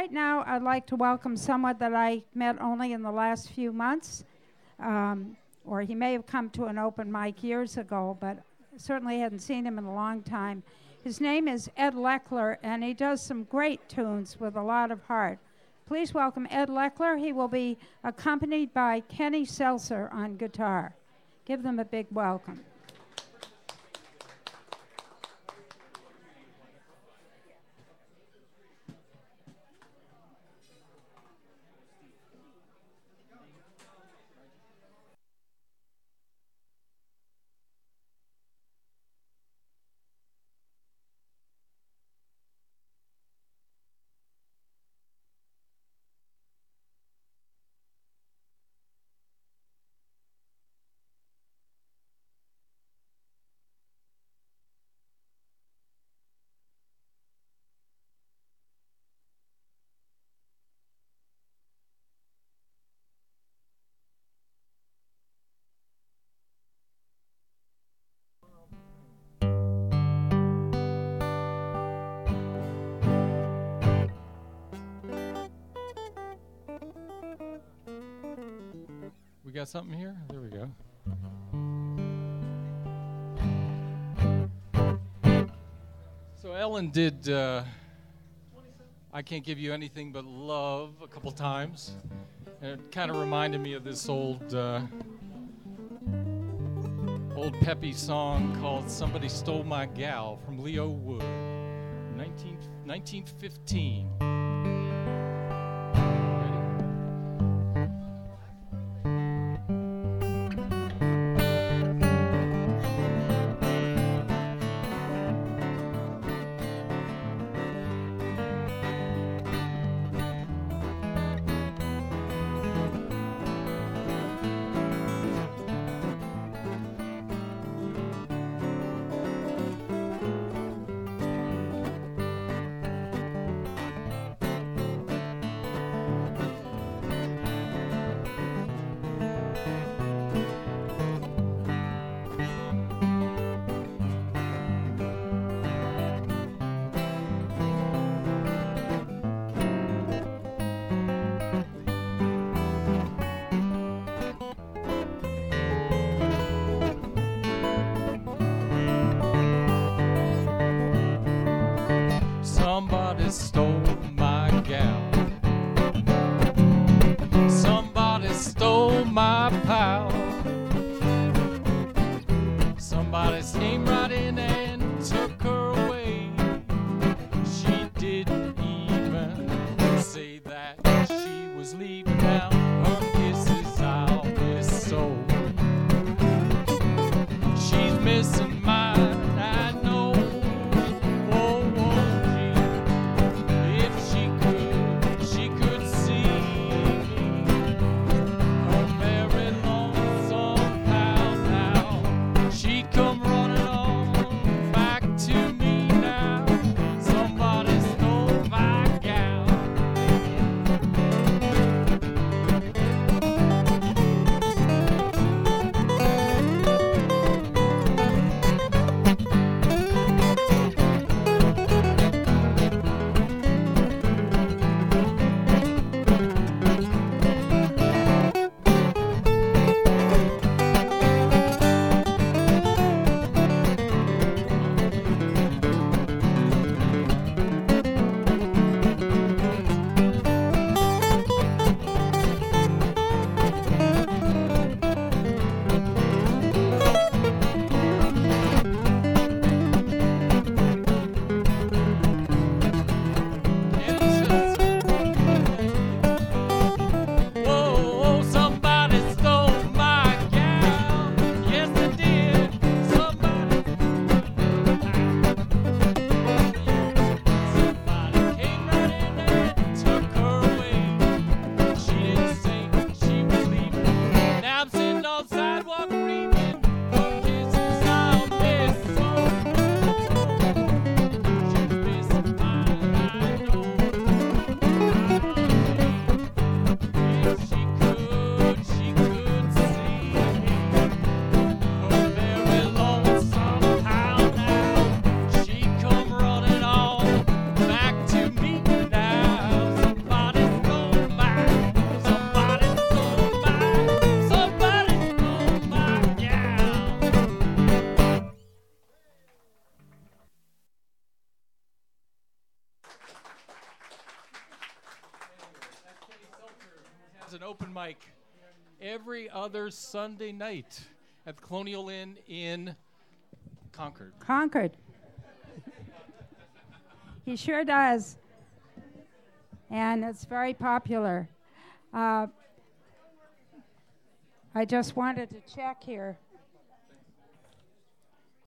right now, I'd like to welcome someone that I met only in the last few months, or he may have come to an open mic years ago, but certainly hadn't seen him in a long time. His name is Ed Leckler, and he does some great tunes with a lot of heart. Please welcome Ed Leckler. He will be accompanied by Kenny Seltzer on guitar. Give them a big welcome. We got something here? There we go. So Ellen did I Can't Give You Anything But Love a couple times. And it kind of reminded me of this old peppy song called Somebody Stole My Gal from Leo Wood, 1915. Somebody stole my gal. Somebody stole my pal. Somebody came right in and took her away. She didn't even say that she was leaving now. Her kisses I'll miss so. She's missing mine, I know. has an open mic every other Sunday night at the Colonial Inn in Concord. Concord. He sure does. And it's very popular. I just wanted to check here.